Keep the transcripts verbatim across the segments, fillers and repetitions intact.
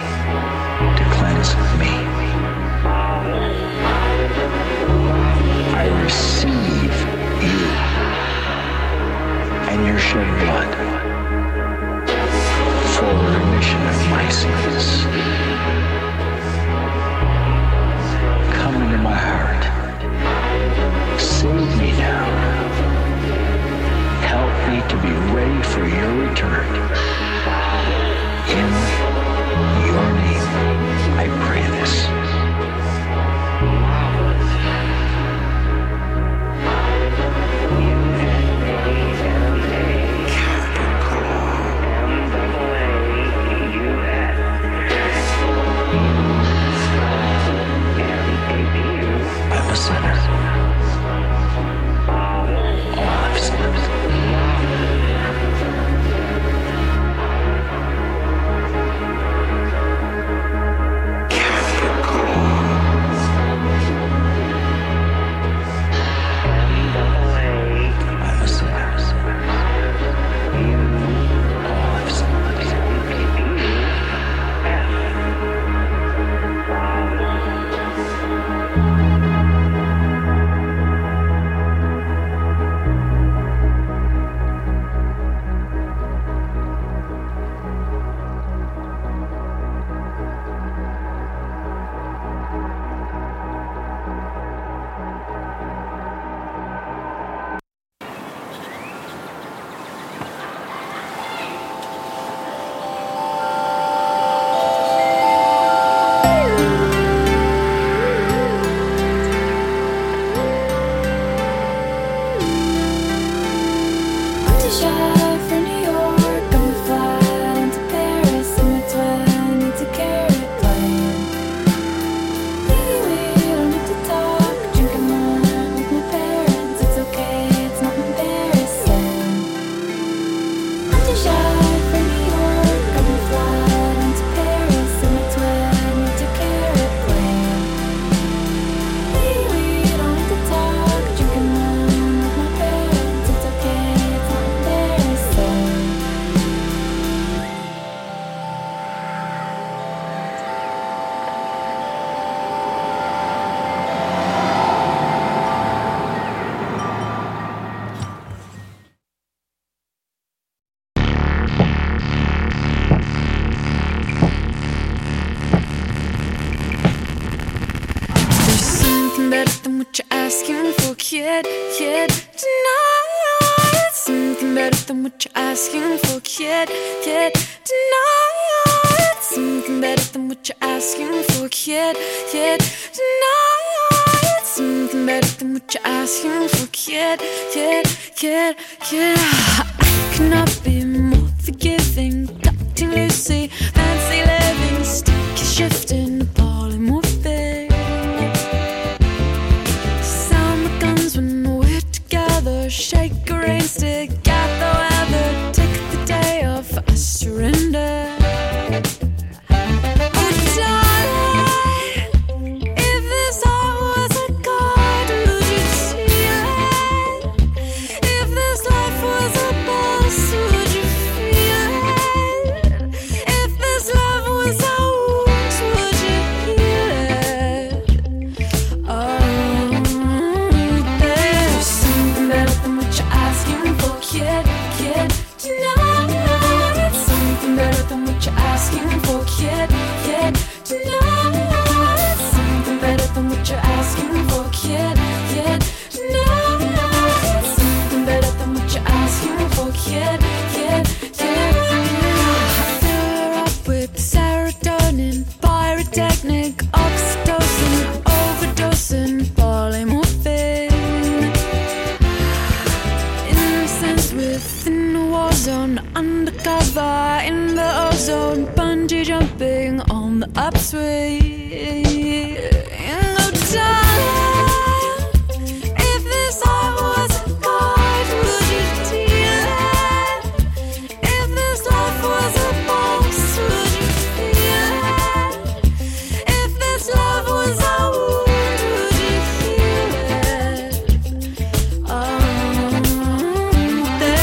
to cleanse me. I receive you and your shed blood for the remission of my sins. Come into my heart. Save me now. Help me to be ready for your return. In your name, I pray this. I'm a sinner. All I've sinned. Kid, kid, tonight. Something better than what you're asking for, kid, kid, tonight. Something better than what you're asking for, kid, kid, tonight. Something better than what you're asking for, kid, kid, kid, kid. I cannot be more forgiving, cutting loosely, fancy living, sticky shifting, polymorphing. Shake a rain stick at the weather. Take the day off, I surrender. Oh, darling, if this heart was a god, would you see it? If this life was a boss, would you feel it? If this love was a wound, would you heal it? Oh, kid, kid, tonight. Something better than what you're asking for, kid, kid, tonight. Something better than what you're asking for, kid, kid, tonight. Something better than what you're asking for, kid, kid, kid. I fill her up with serotonin, pyrotechnic, oxytocin, overdosing, polymorphine. Within the war zone, undercover in the ozone, bungee jumping on the upswing. Oh, darling, if this heart was a god, would you deal it? If this life was a box, would you feel it? If this love was a wound, would you heal it? Oh.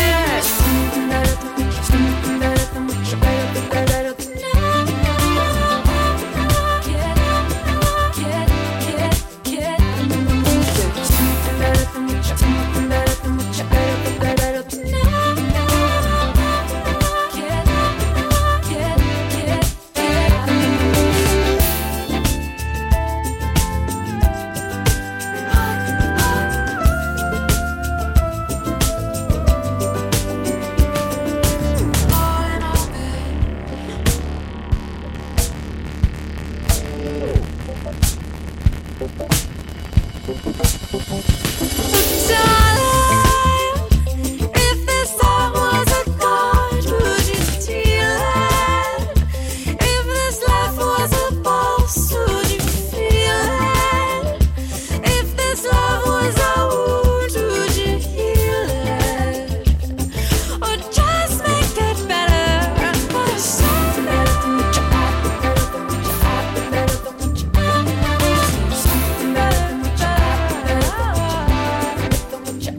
Something better than what you're Something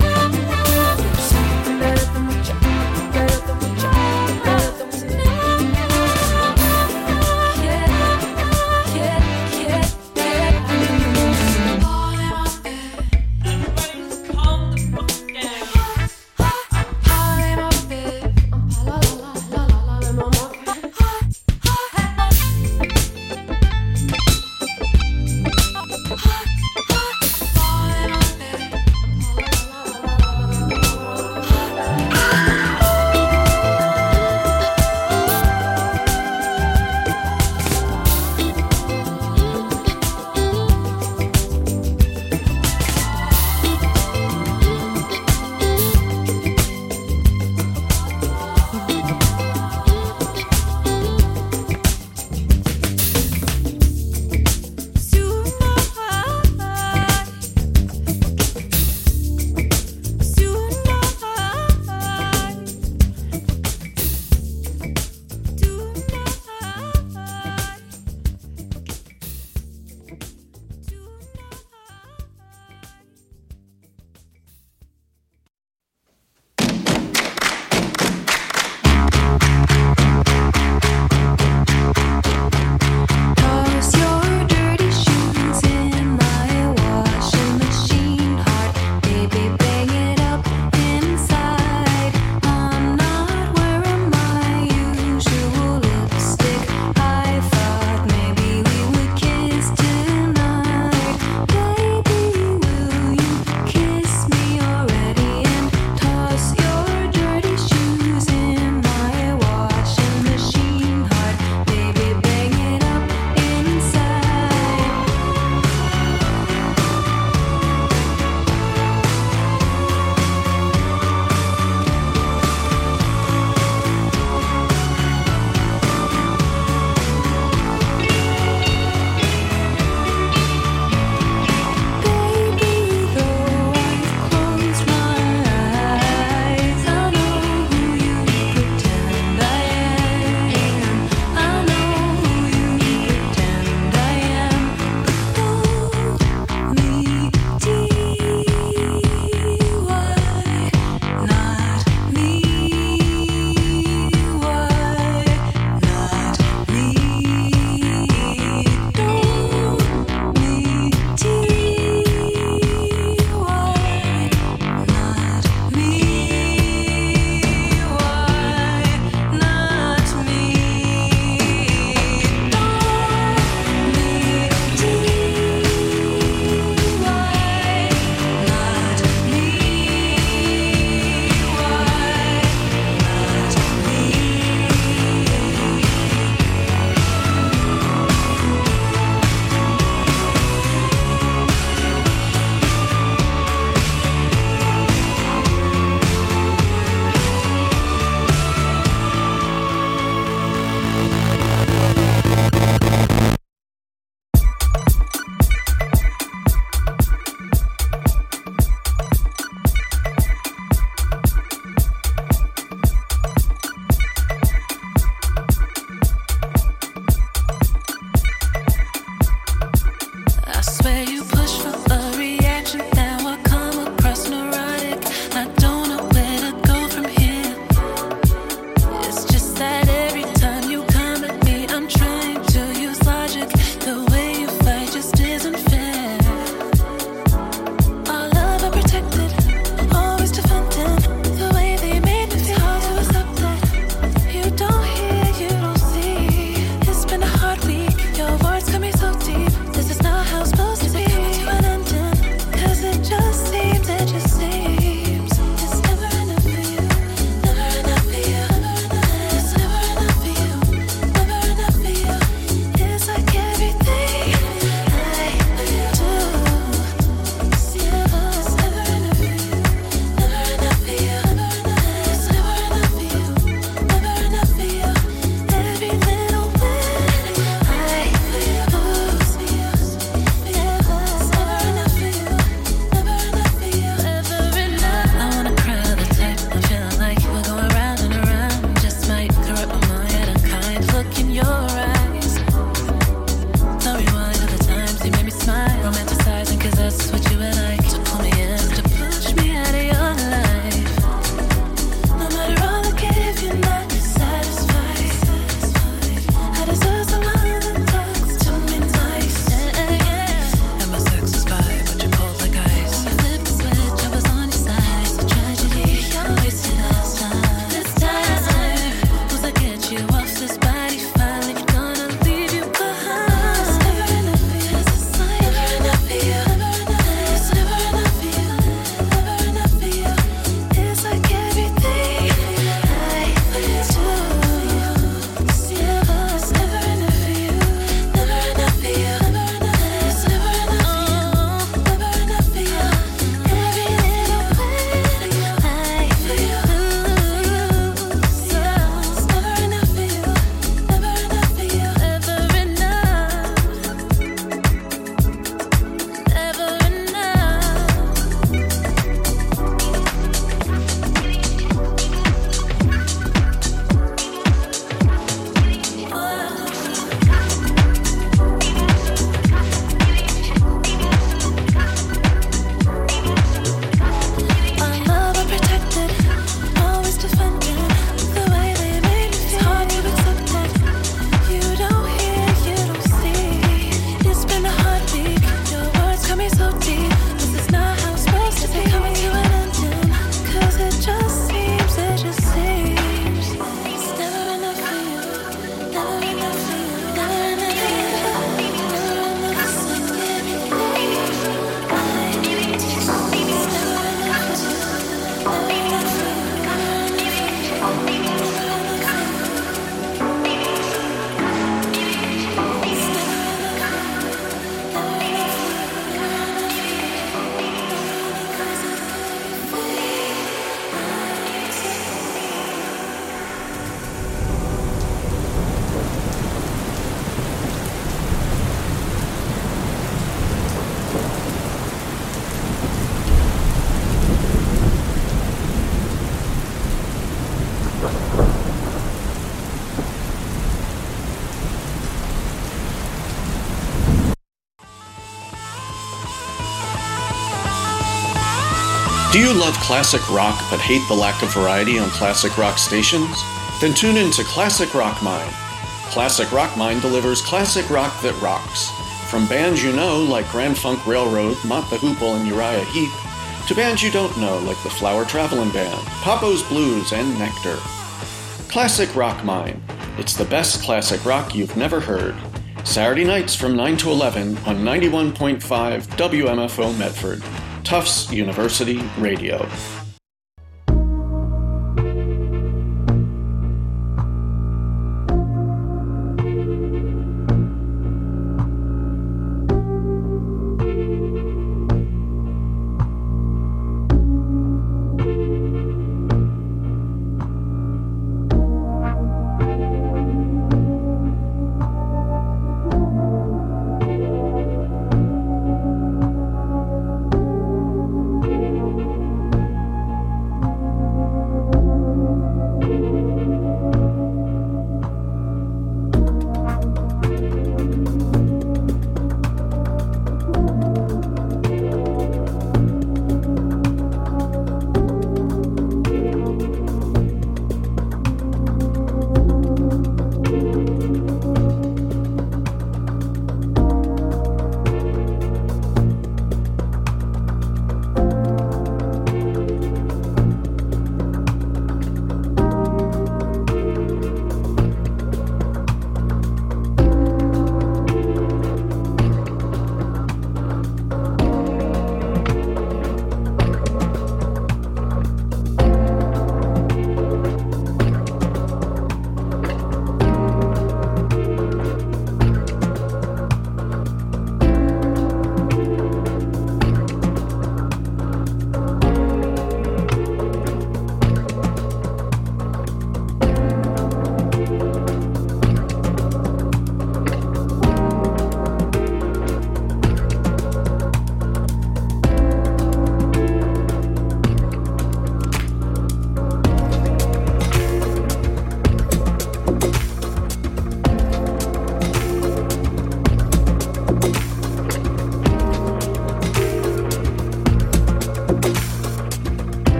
Do you love classic rock but hate the lack of variety on classic rock stations? Then tune in to Classic Rock Mind. Classic Rock Mind delivers classic rock that rocks. From bands you know like Grand Funk Railroad, Mott the Hoople, and Uriah Heep, to bands you don't know like the Flower Traveling Band, Papo's Blues, and Nectar. Classic Rock Mind. It's the best classic rock you've never heard. Saturday nights from nine to eleven on ninety-one point five W M F O Medford, Tufts University Radio.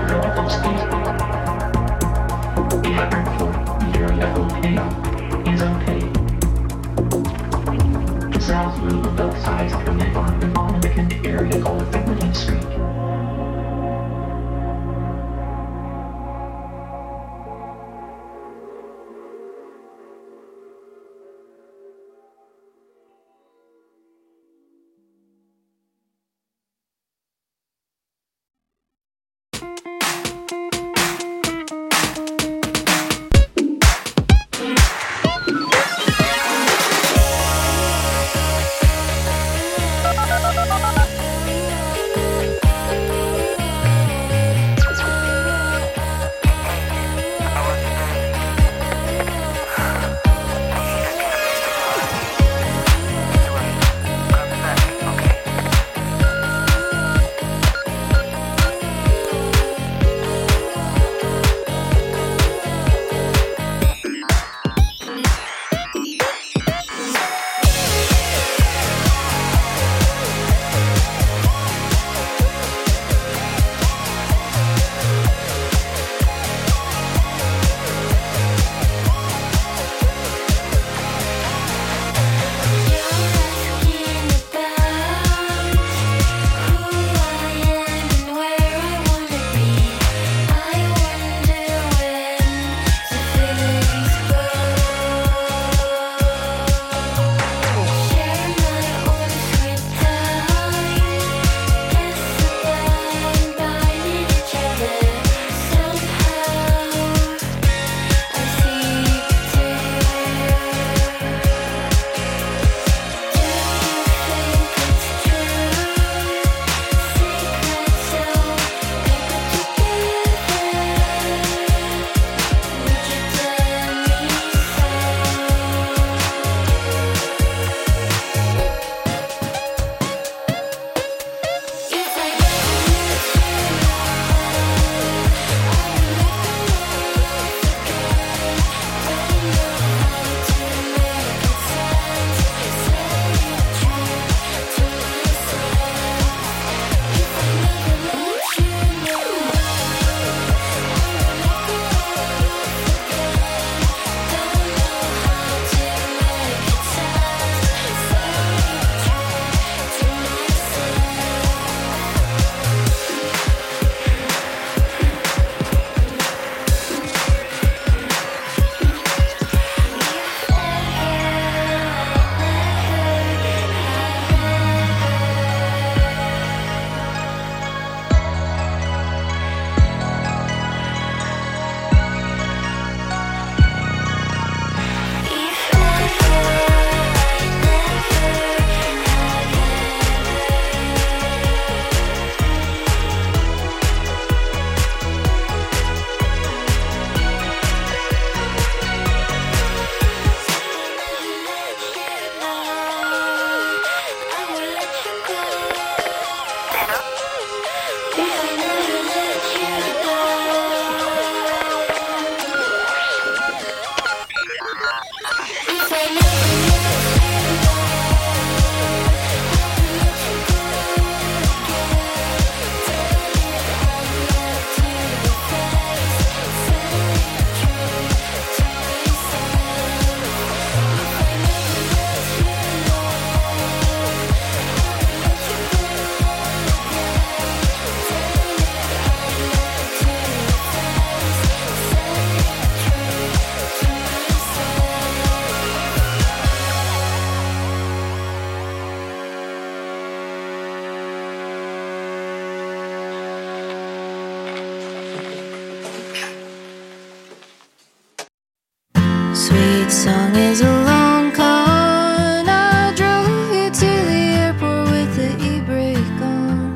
song is a long con. I drove you to the airport with the e-brake on.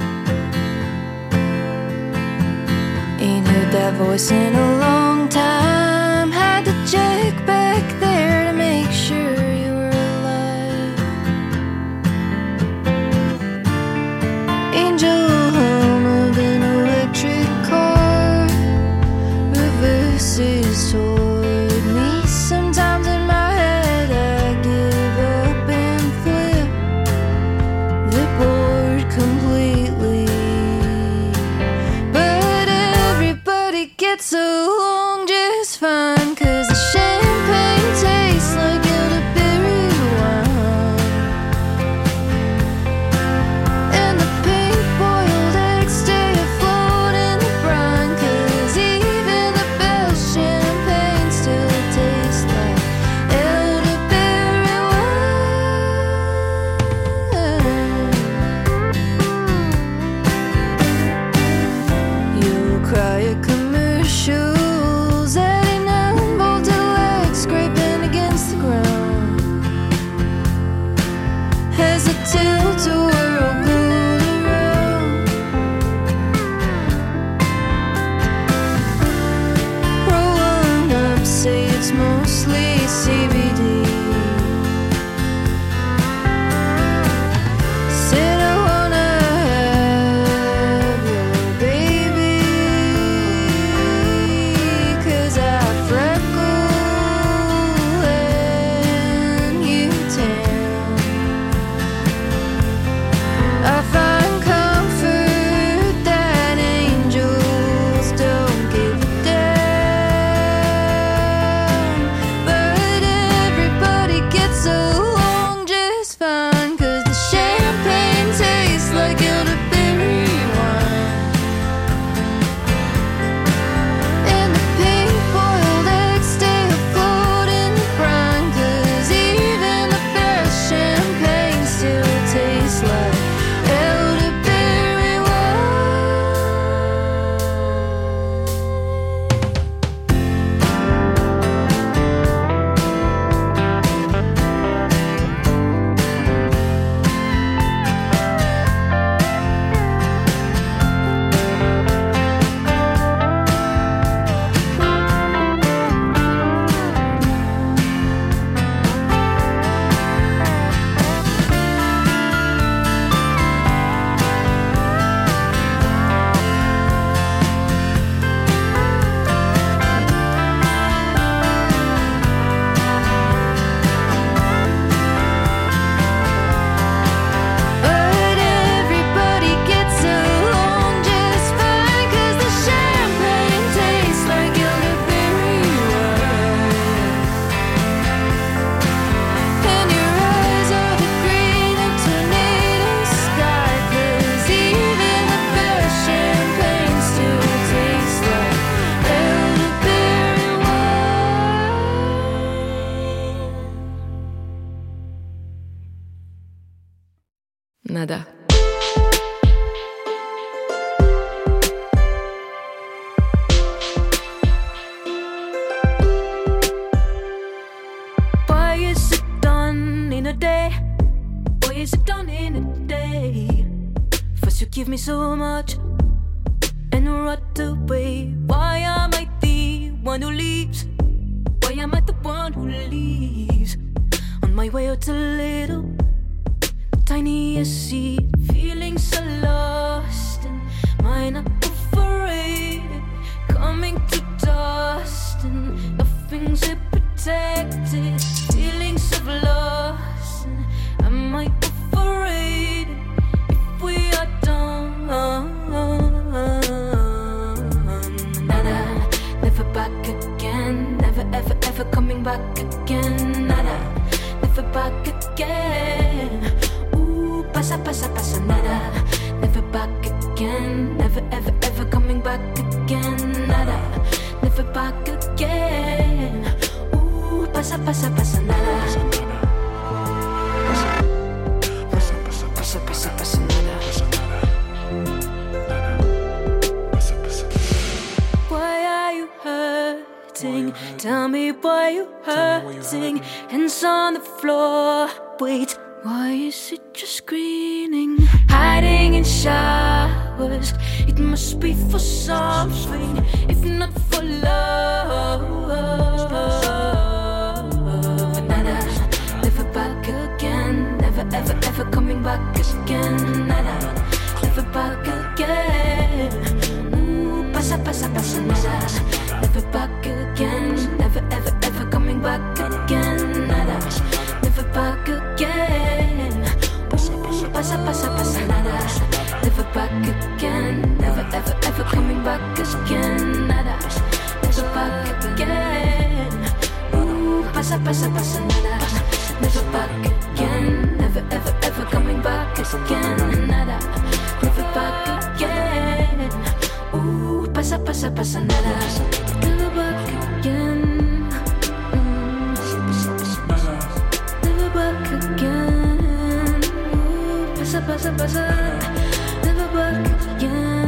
Ain't heard that voice in a long time. Had to check back there to make sure you were alive. Angel hum of an electric car reverses toward me. Sometimes in my head I give up and flip the board completely. But every everybody gets along just fine, 'cause the champagne tastes like elderberry wine, and the pink-boiled eggs stay afloat in the brine, 'cause even the best champagne still tastes like elderberry wine. You'll cry at commercials, eighty-nine bolted legs scraping against the ground, as the tilt-a-whirl glued around. Rolling up, say it's mostly C B D. Said I wanna have your baby, 'cause I freckle and you tan. I find comfort that angels don't give a damn, but everybody gets along just fine, 'cause the champagne tastes like elderberry wine, and the pink-boiled eggs stay afloat in the brine, 'cause even the best champagne still tastes like elderberry wine. But everybody gets along just fine, 'cause the champagne tastes like elderberry wine, and your eyes are the green of tornado sky, 'cause even the best champagne still tastes like elderberry wine. Nada. Why is it done in a day? Why is it done in a day? First you give me so much and right away. Why am I the one who leaves? Why am I the one who leaves? On my way out a little tiniest seed, feeling so lost and mine up overrated, coming to dust and nothing's it protected, feelings of loss and am I overrated if we are done? Nada, never back again, never ever ever coming back again. Nada, never back again. Pasa, pasa, pasa, nada. Never back again. Never, ever, ever coming back again. Nada. Never back again. Ooh, pasa, pasa, pasa, nada. Pasa, pasa, pasa, pasa, pasa, nada. Why are you hurting? Tell me why you hurting. Hands on the floor. Wait. Why is it just screening? Hiding in showers. It must be for something, if not for love. Nada, never back again. Never ever ever coming back again. Nada, never back again. Ooh, pasa, pasa, pasa, nada. Never back again. Never ever ever coming back again. Nada, never back again. Ooh, pasa, pasa, pasa, nada. Never back again. Never ever ever coming back again. Nada, pasa, pasa, pasa nada. Never back again. Never, ever, ever coming back again. Nada. Never back again. Ooh, pasa, pasa, pasa nada. Never back again. Mm. Never back again. Ooh, pasa, pasa, pasa. Never back again.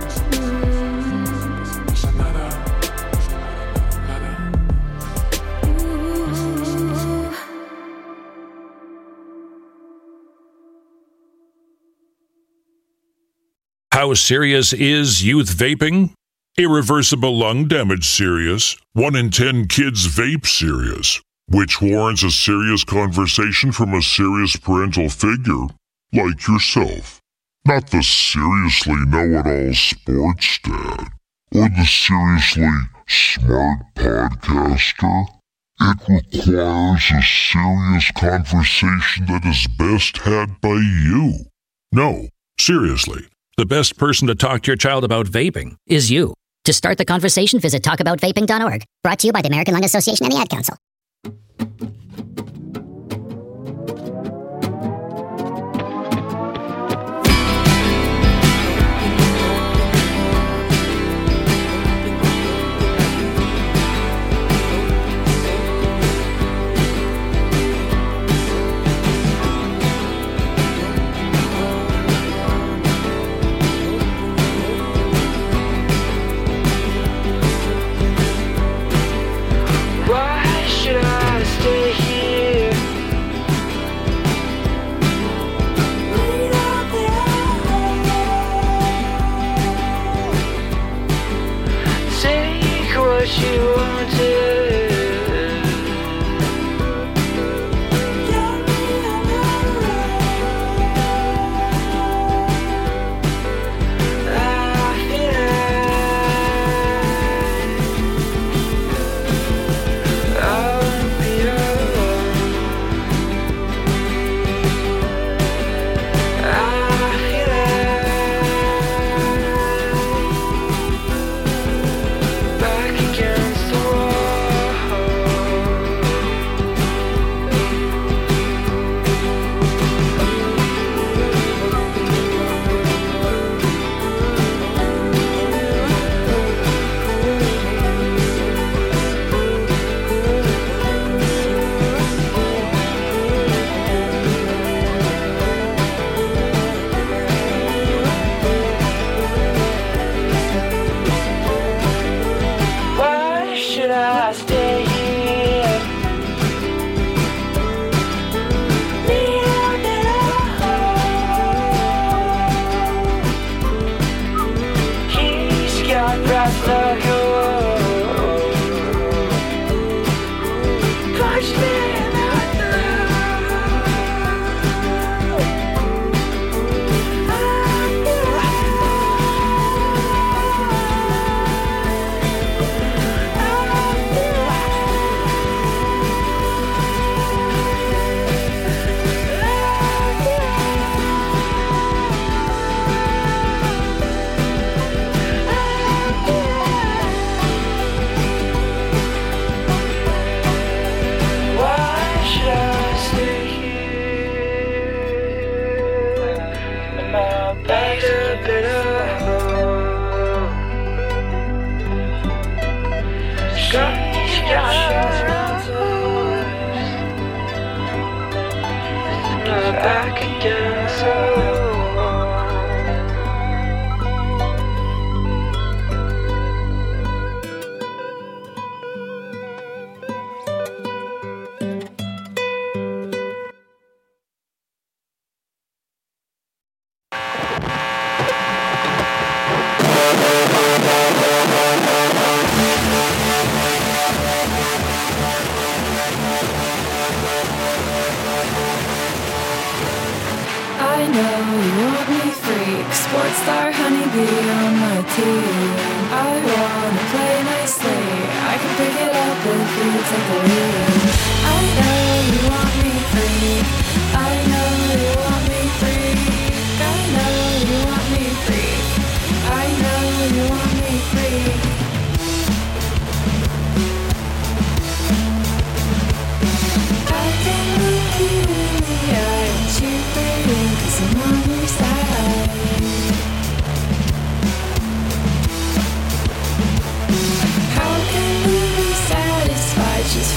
How serious is youth vaping? Irreversible lung damage serious. One in ten kids vape serious, which warrants a serious conversation from a serious parental figure, like yourself. Not the seriously know-it-all sports dad, or the seriously smart podcaster. It requires a serious conversation that is best had by you. No, seriously. The best person to talk to your child about vaping is you. To start the conversation, visit talk about vaping dot org. Brought to you by the American Lung Association and the Ad Council.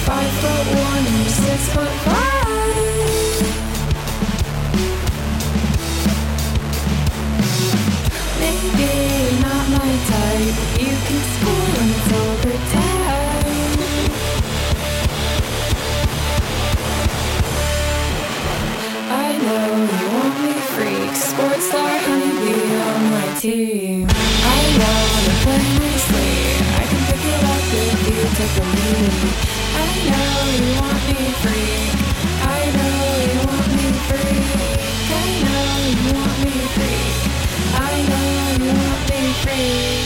five foot one and you're six foot five. Maybe you're not my type, but you can score when it's overtime. I know you want me freak, sports star honeybee on my team. I know to play nicely, I can pick it up if you take the lead. I know you want me freak, I know you want me freak. I know you want me freak, I know you want me freak.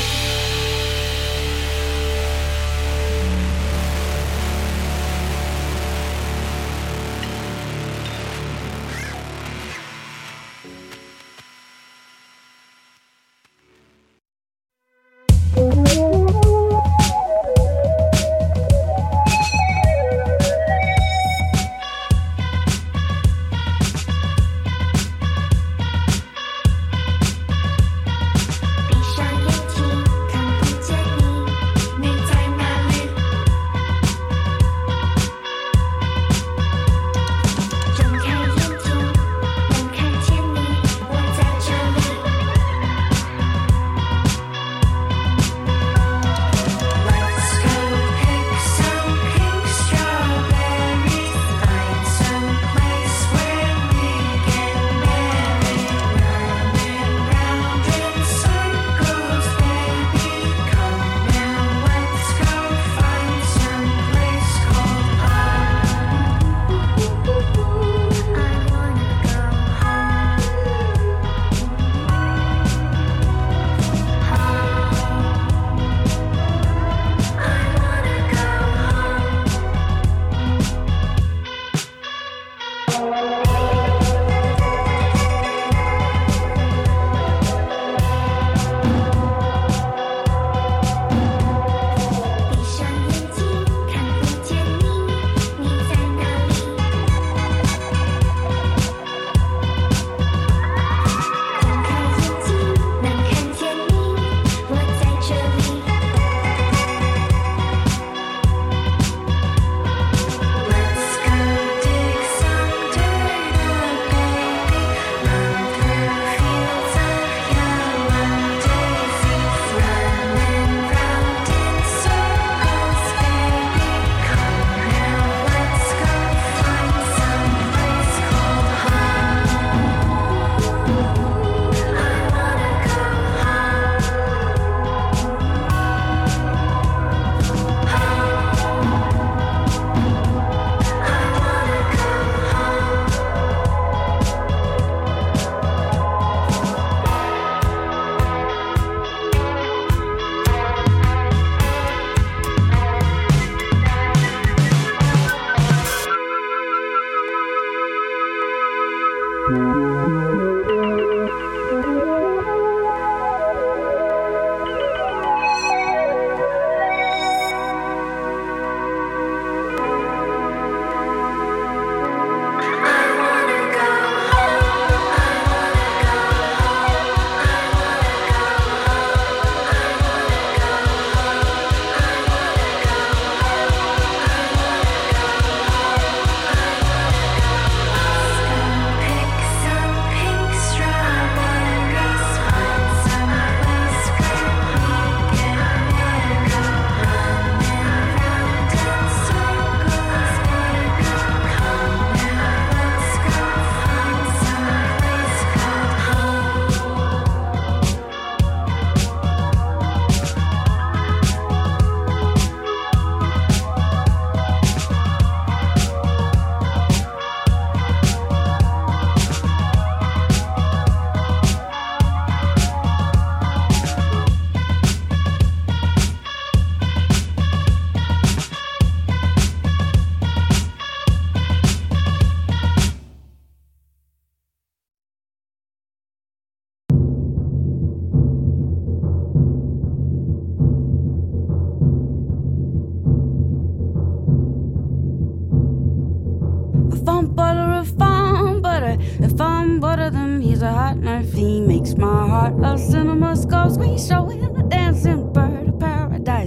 a hot knife. He makes my heart a cinema score. We show him a dancing bird of paradise.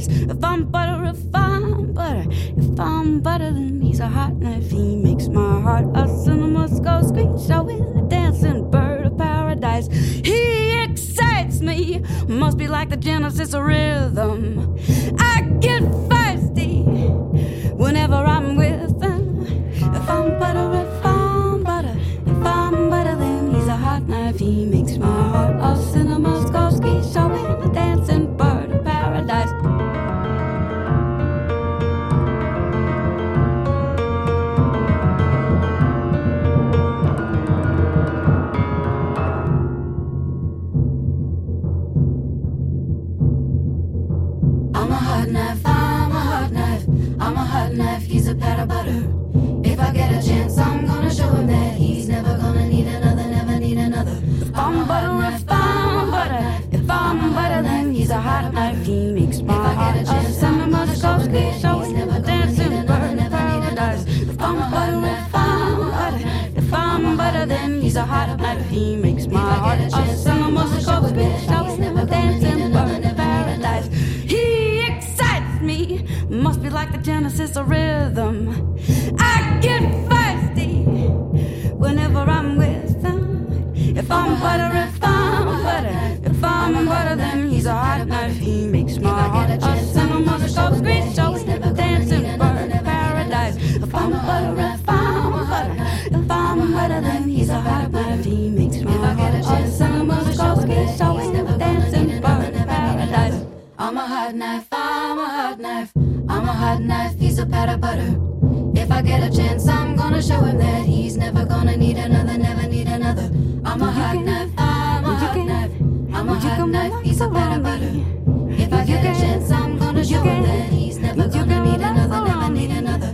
paradise. If I'm butter, if I'm butter, if I'm butter, then he's a hot knife. He makes my heart a cinema go screen show in a dancing bird of paradise. He excites me, must be like the Genesis rhythm. I get thirsty whenever I'm with him. If I'm butter, if I'm butter, if I'm butter, then he's a hot knife. He makes my heart a cinema go screen show in a dancing bird of paradise. I'm a hot knife, I'm a hot knife, I'm a hot knife, he's a pat of butter. If I get a chance, I'm gonna show him that he's never gonna need another, never need another. If I'm butter, if I'm butter, if I'm butter, then he's a hot knife. He makes my heart a cinema go screen show in a dancing bird of paradise. If I'm butter, if I'm butter, if I'm butter, then he's a hot knife. He makes my heart a cinema go screen show in a dancing bird of paradise. He excites me, must be like the Genesis of rhythm. I get thirsty whenever I'm with him. If I'm butter, if I'm butter, if I'm butter, then he's a hot knife. He makes my heart a cinema go screen show in a dancing bird of paradise. If I'm butter, if I'm butter, if I'm butter, then he's a hot knife. He makes my heart a cinema go screen show in a dancing bird of paradise. I'm a hot knife, I'm a hot knife, I'm a hot knife, he's a pat of butter. If I get a chance, I'm gonna show him that he's never gonna need another, never need another. I'm a hot knife, I'm a hot knife, I'm a hot knife, he's a pat of butter. If I get a chance, I'm gonna show him that he's never gonna need another, never need another.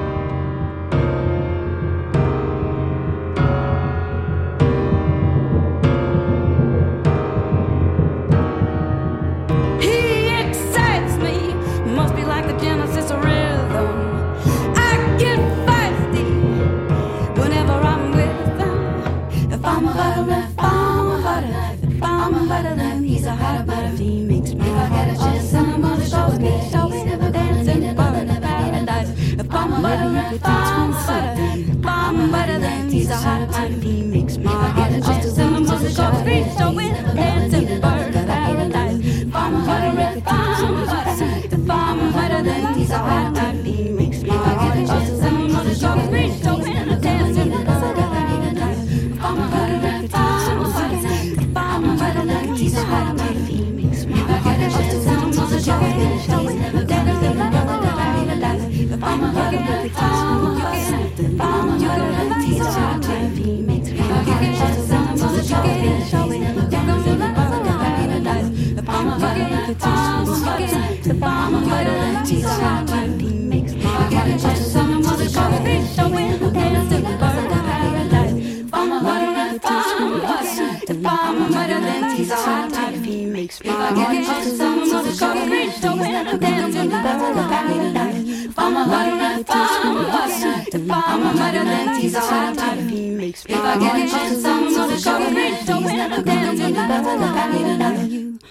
Must be like the Genesis of rhythm. I get thirsty whenever I'm with him. If I'm a butter, if I'm a butter, if I'm a butter, then he's a hot butter. He makes my heart a cinema show me, show me never dancing bird of paradise. If I'm a butter, if I'm a butter, if I'm a butter, then he's a hot butter. He makes my heart a cinema show me, show me never dancing bird of paradise. If I'm a butter, if I'm a butter, if I'm better than he's a hot knife. He makes my heart a cinema show me, show me a dancing bird of paradise. If I'm better, if I'm better, if I'm better than he's a hot knife. He makes my heart a cinema show me, show me a dancing bird of paradise. If I'm better, if I'm better, if I'm better than he's a hot knife. He makes my heart a cinema show me, show me a dancing bird of paradise. If I'm better, if I'm better, if I'm better than he's a hot knife. He makes my heart a cinema show me, show me a dancing bird of paradise. If I'm better, if I'm better, if I'm better than he's a hot knife. He makes my heart a cinema show me, show me a dancing bird of paradise. If I'm better, if I'm better, if I'm better than he's a hot knife. He makes my heart a cinema show me, show me a dancing bird of paradise.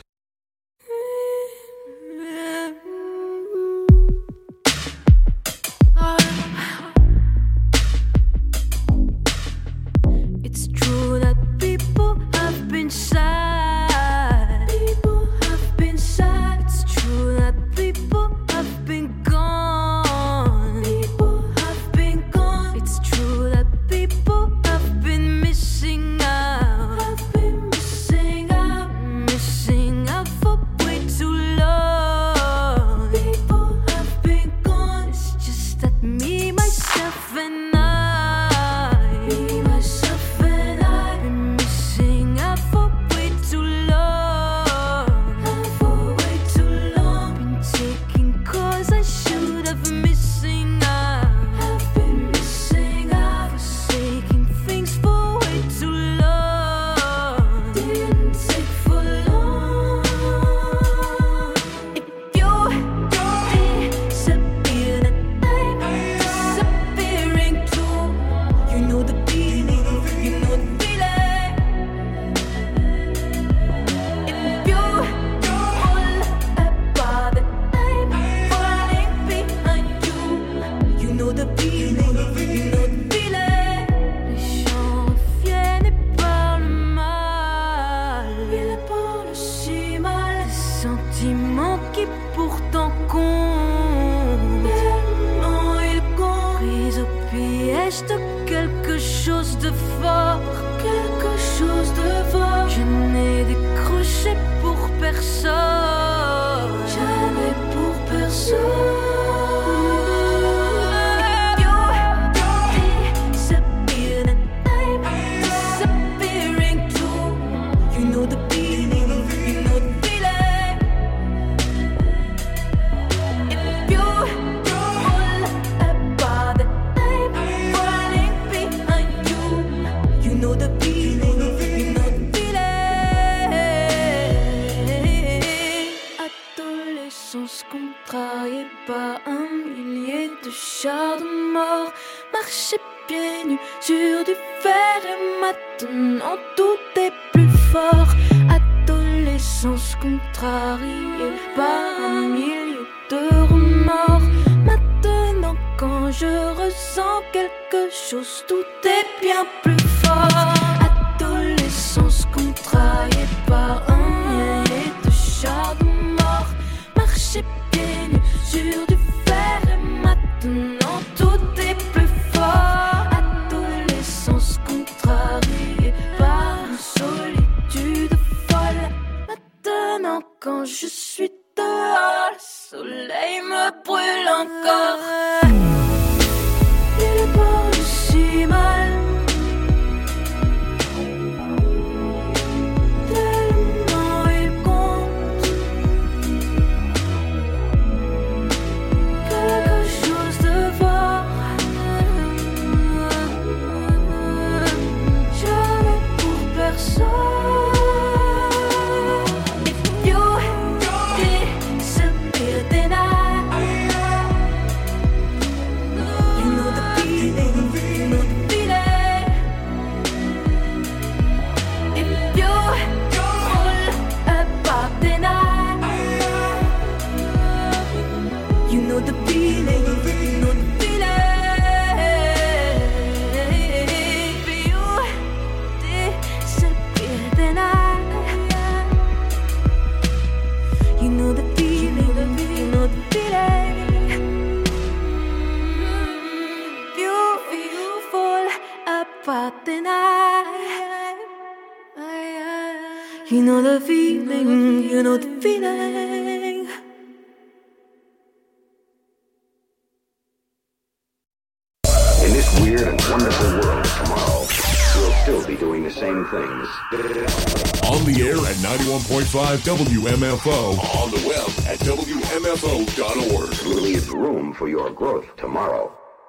It's true that people have been sad. People have been sad. It's true that people have been gone. People have been gone. It's true that people have been missing out. Have been missing out. Missing out for way too long. People have been gone. It's just that me, myself, and I. Me, myself. contrarié par un millier de chars de mort. Marcher pieds nus sur du fer et maintenant tout est plus fort. Adolescence contrariée par un millier de remords. Maintenant quand je ressens quelque chose, tout est bien plus fort. Adolescence contrariée par un millier de chars de mort. Marcher pieds nus sur du fer et maintenant tout est plus fort. Adolescence contrariée par une solitude folle. Maintenant quand je suis dehors, le soleil me brûle encore. Il parle si mal, tellement il compte quelque chose de fort. Jamais pour personne. You know the feeling, you know the feeling. In this weird and wonderful world tomorrow, we'll still be doing the same things. On the air at ninety-one point five W M F O. On the web at W M F O dot org. We'll leave room for your growth tomorrow.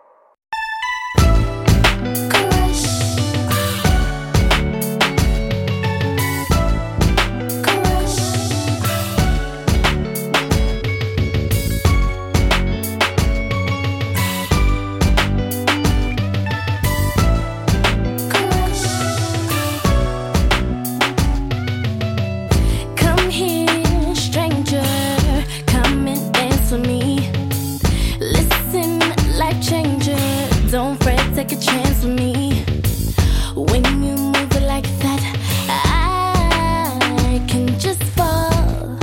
Take a chance with me. When you move it like that, I can just fall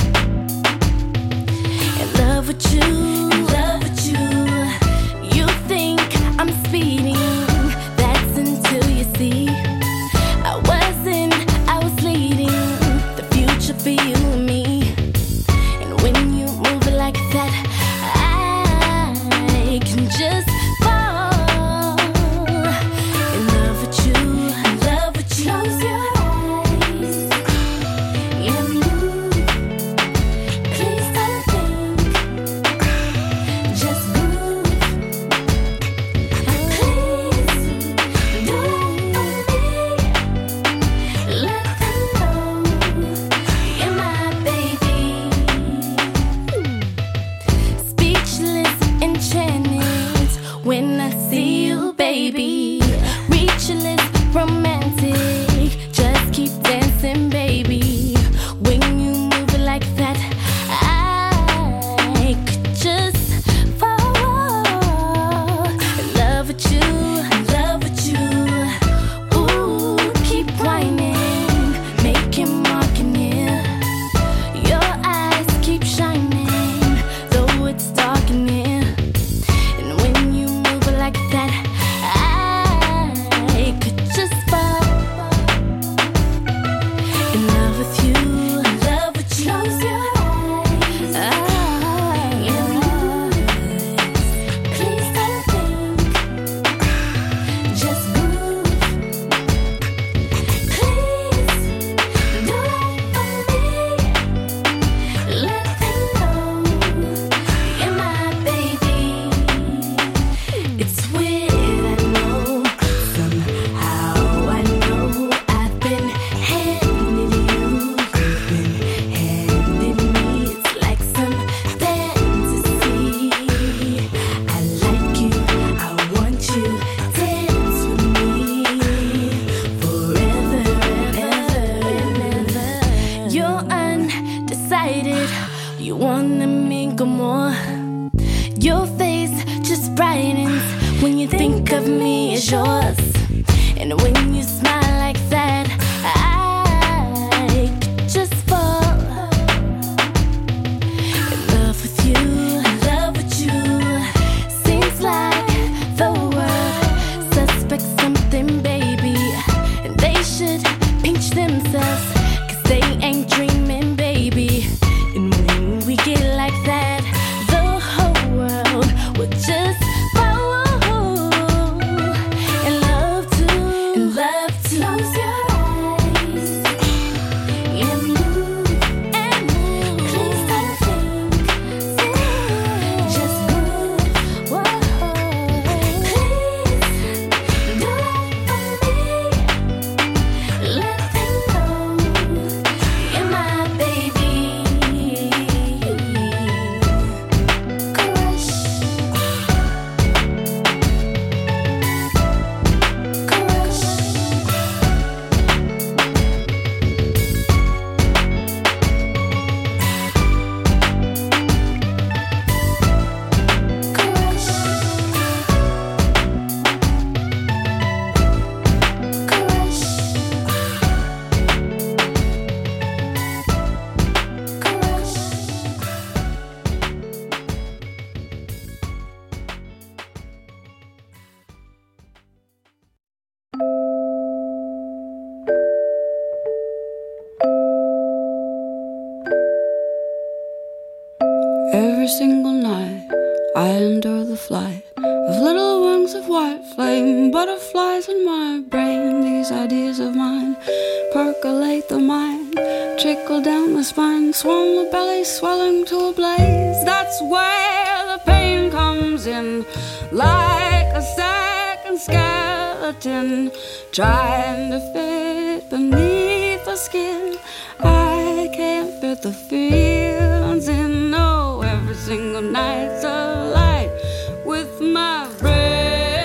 in love with you, in love with you. You think I'm speeding, that's until you see I wasn't, I was leading the future for you and me. And when you move it like that, I can just I think of me as yours. And when you smile like that, I could just fall in love with you, in love with you. Seems like the world suspects something, baby, and they should pinch themselves, cause they ain't dreaming, baby. And when we get like that, the whole world will just follow. And love to, and love to close your eyes and move, and move. Please don't think, think, just move. Whoa. Please do it for me. Let them know you're my baby. Crush, crush. Every single night I endure the flight of little wings of white flame, butterflies in my brain. These ideas of mine percolate the mind, trickle down the spine, swarm the belly, swelling to a blaze. That's where the pain comes in, like a second skeleton trying to fit beneath the skin. I can't fit the feelings in. No, every single night's a light with my breath.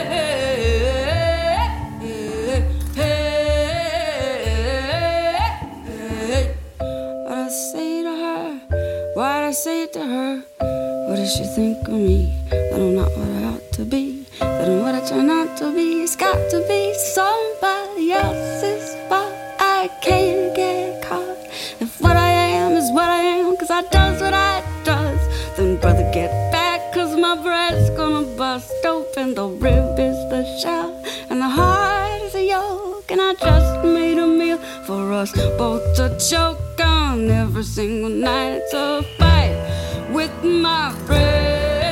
What I say to her, what I say to her, what does she think of me? That I'm not what I ought to be, that I'm what I try not to be. It's got to be somebody else's fault. I can't get caught. If what I am is what I am, cause I does what I does, then brother get back, cause my breast's gonna bust open. The rib is the shell and the heart is a yolk, and I just made a meal for us both to choke on. Every single night it's a fight with my breath.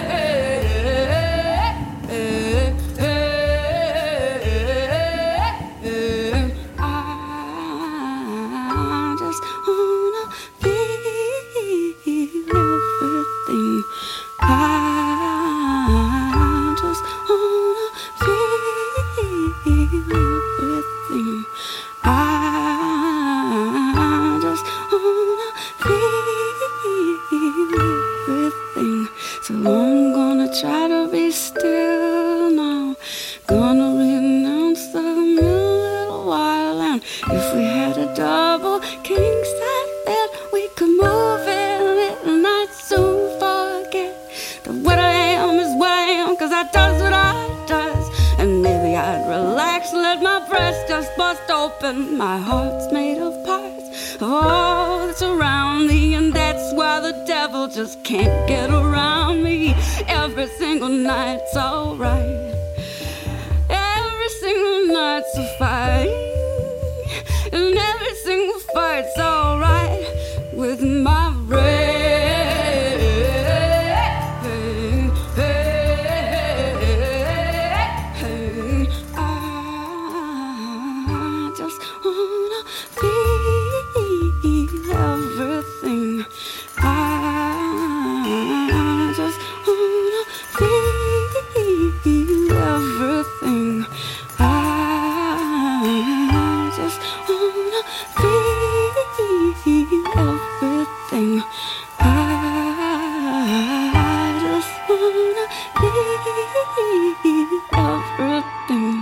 I just wanna feel everything. I just wanna feel everything. I just wanna feel everything. So I'm gonna try to be still now. Gonna renounce the middle while, and if we had a double king size bed, we could move in it, and I'd soon forget that what I am is what I am, cause I does what I does. And maybe I'd relax, let my breast just bust open. My heart's made of parts of all that's around me, and that's why the devil just can't get around me. Every single night's alright. Every single night's a fight, and every single fight's alright with my brain. I just wanna feel everything. I just wanna feel everything. I just wanna feel everything. I just wanna feel everything.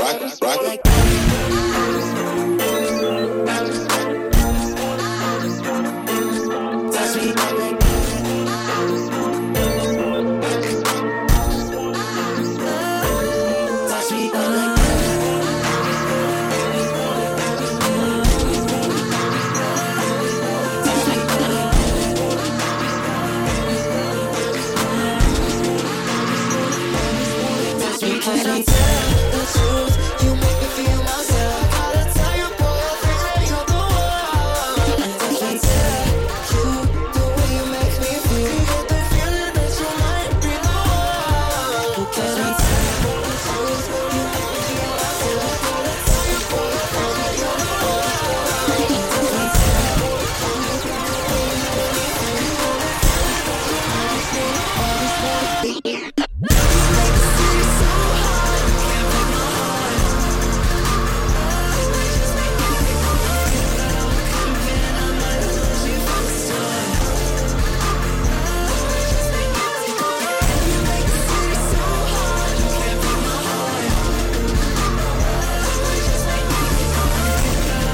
rock, rock. Touch me. Touch me. Can I tell the truth? You make me feel myself. Gotta tell you, boyfriend, that you're the one. And I can tell you the way you make me feel. Get the feeling that you might be the one. Can I tell the truth? You make me feel myself. Gotta tell you, boyfriend, that you're the one. And I can tell you the way you make me feel. Get the feeling that you might be the one.